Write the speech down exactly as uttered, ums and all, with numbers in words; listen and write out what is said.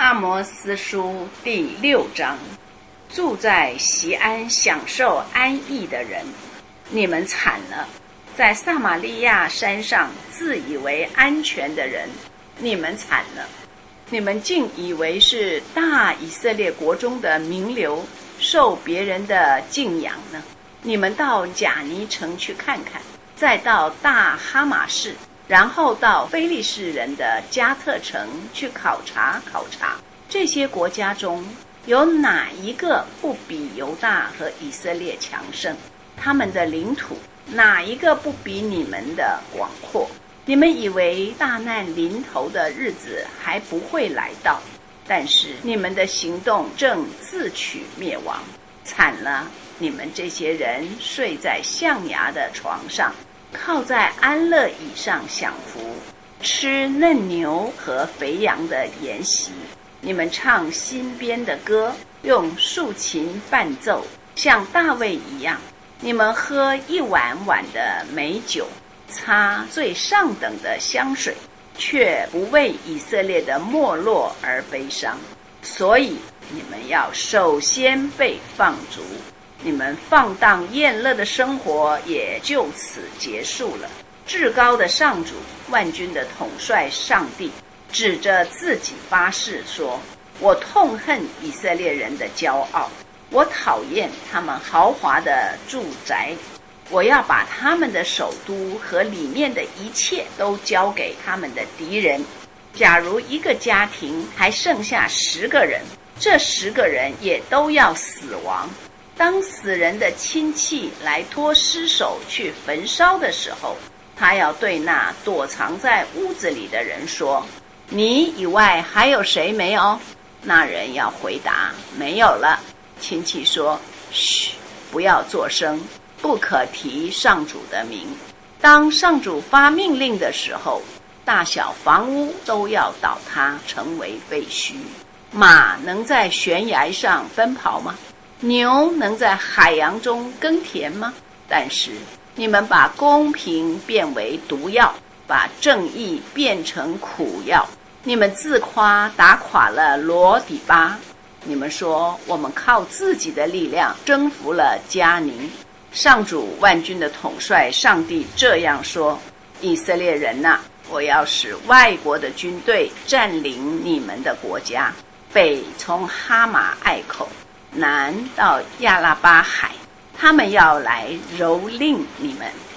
阿摩司书第六章，住在锡安享受安逸的人，你们惨了；在撒玛利亚山上自以为安全的人，你们惨了。你们竟以为是大以色列国中的名流，受别人的敬仰呢？你们到贾尼城去看看，再到大哈马士，然后到非利士人的加特城去考察考察，这些国家中有哪一个不比犹大和以色列强盛？他们的领土哪一个不比你们的广阔？你们以为大难临头的日子还不会来到，但是你们的行动正自取灭亡。惨了，你们这些人睡在象牙的床上，靠在安乐椅上享福，吃嫩牛和肥羊的筵席。你们唱新编的歌，用竖琴伴奏，像大卫一样。你们喝一碗碗的美酒，擦最上等的香水，却不为以色列的没落而悲伤。所以你们要首先被放逐，你们放荡宴乐的生活也就此结束了。至高的上主，万军的统帅上帝，指着自己发誓说：我痛恨以色列人的骄傲，我讨厌他们豪华的住宅，我要把他们的首都和里面的一切都交给他们的敌人。假如一个家庭还剩下十个人，这十个人也都要死亡。当死人的亲戚来拖尸首去焚烧的时候，他要对那躲藏在屋子里的人说：你以外还有谁没有？那人要回答：没有了。亲戚说：嘘，不要作声，不可提上主的名。当上主发命令的时候，大小房屋都要倒塌，成为废墟。马能在悬崖上奔跑吗？牛能在海洋中耕田吗？但是你们把公平变为毒药，把正义变成苦药。你们自夸打垮了罗底巴，你们说我们靠自己的力量征服了迦宁。上主万军的统帅上帝这样说：以色列人哪，我要使外国的军队占领你们的国家，北从哈马隘口，南到亚拉巴海，他们要来蹂躏你们。